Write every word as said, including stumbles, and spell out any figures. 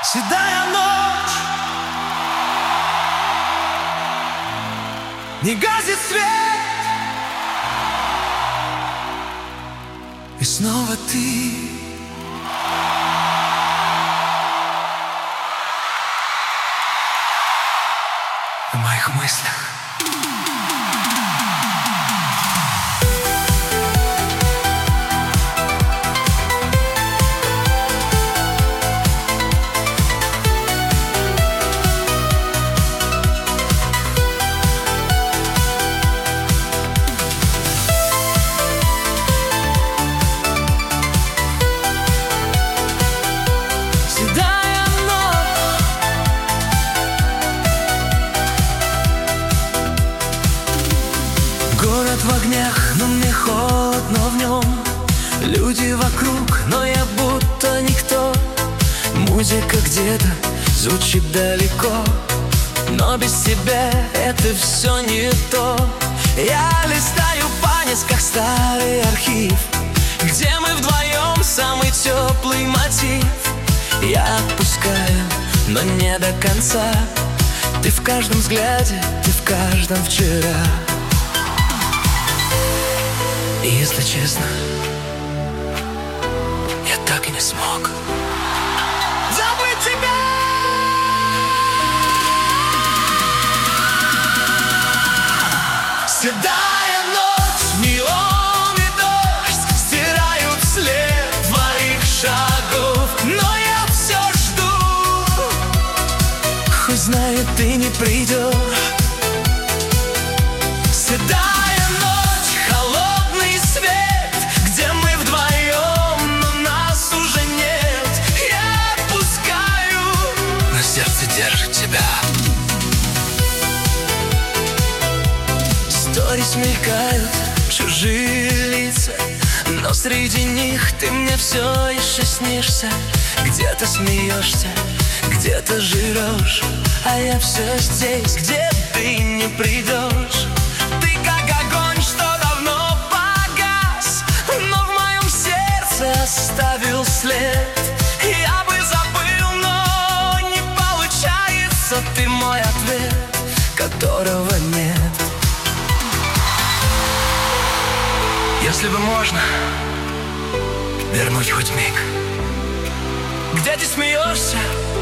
Седая ночь, не гаснет свет, и снова ты. В моих мыслях. Город в огнях, но мне холодно в нем. Люди вокруг, но я будто никто. Музыка где-то звучит далеко, но без тебя это все не то. Я листаю по несколько старый архив, где мы вдвоем самый теплый мотив. Я отпускаю, но не до конца. Ты в каждом взгляде, ты в каждом вчера. И если честно, я так и не смог забыть тебя. Седая ночь, неон и дождь стирают след твоих шагов, но я все жду, хоть знаю, ты не придешь. Седая держит тебя. Сторис мелькают чужие лица, но среди них ты мне все еще снишься. Где-то смеешься, где-то жрешь, а я все здесь, где ты не придешь. Ты как огонь, что давно погас, но в моем сердце оставил след. Я бы забыл, но не получается. Ты мой ответ, которого нет. Если бы можно вернуть хоть миг, где ты смеешься,